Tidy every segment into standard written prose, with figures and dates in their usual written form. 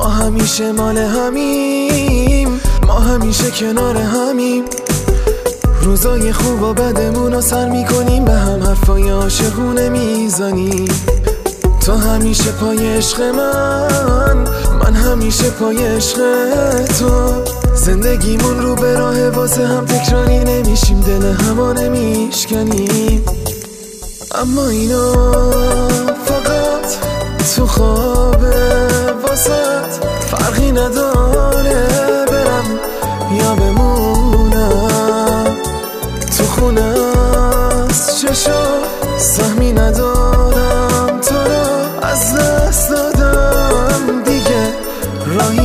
همیشه مال همیم، ما همیشه کنار همیم. روزای خوب و بدمون رو سر میکنیم، به هم حرفای عاشقونه میزنیم. تو همیشه پای عشق من همیشه پای عشق تو. زندگیمون رو به راه واسه هم تکراری نمیشیم، دل همو نمیشکنیم. اما اینا فقط تو خوابه، واسط فرقی نداره برم یا بمونم. تو خونه است چشا سهمی ندارم، تو رو از دست دادم دیگه راهی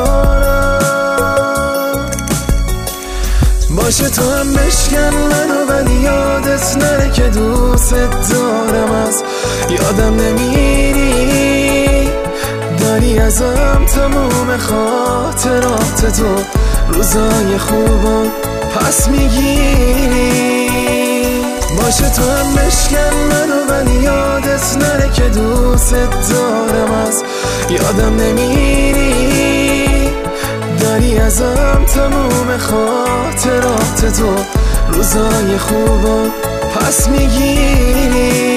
ندارم. باشه تو هم بشکن منو ولی یادت نره که دوست دارم. از یادم نمیری، داری ازم تموم خاطرات تو، روزای خوبم پس میگیری. باشه تو هم بشکن منو ولی یادت نره که دوست دارم. از یادم نمیری، داری ازم تموم خاطرات تو، روزای خوبم پس میگیری.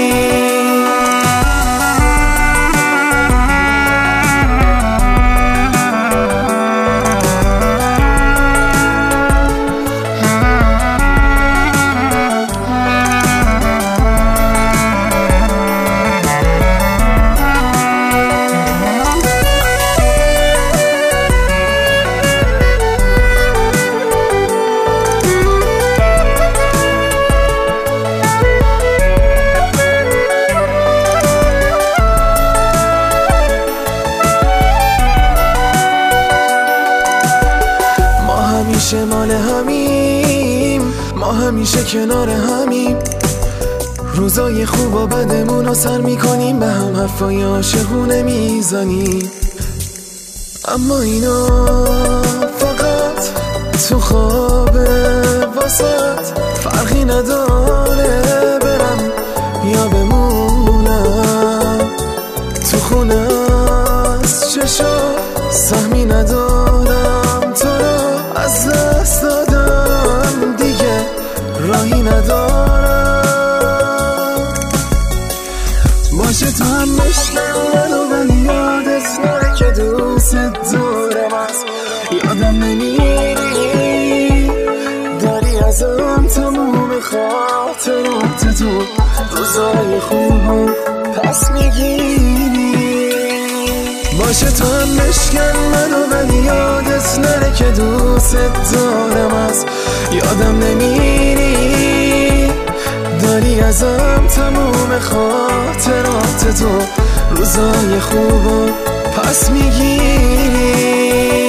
همیشه مال همیم، ما همیشه کنار همیم. روزای خوب و بدمون رو سر میکنیم، به هم حرفای عاشقونه میزنیم. اما اینا فقط تو خوابه، واسط فرقی نداره برم یا بمونم. تو خونه است چشا سهمی ندارم، تو رو از دست دادم دیگه راهی ندارم. باشه تو هم بشکن منو ولی یادت نره که دوست دارم. از یادم نمیری، داری ازم تموم خاطرات تو، روزای خوبم پس میگیری. باشه تو هم بشکن منو ولی یادت نره که دوست دارم. از یادم نمیری، داری ازم تموم خاطرات تو، روزای خوبم پس میگیری.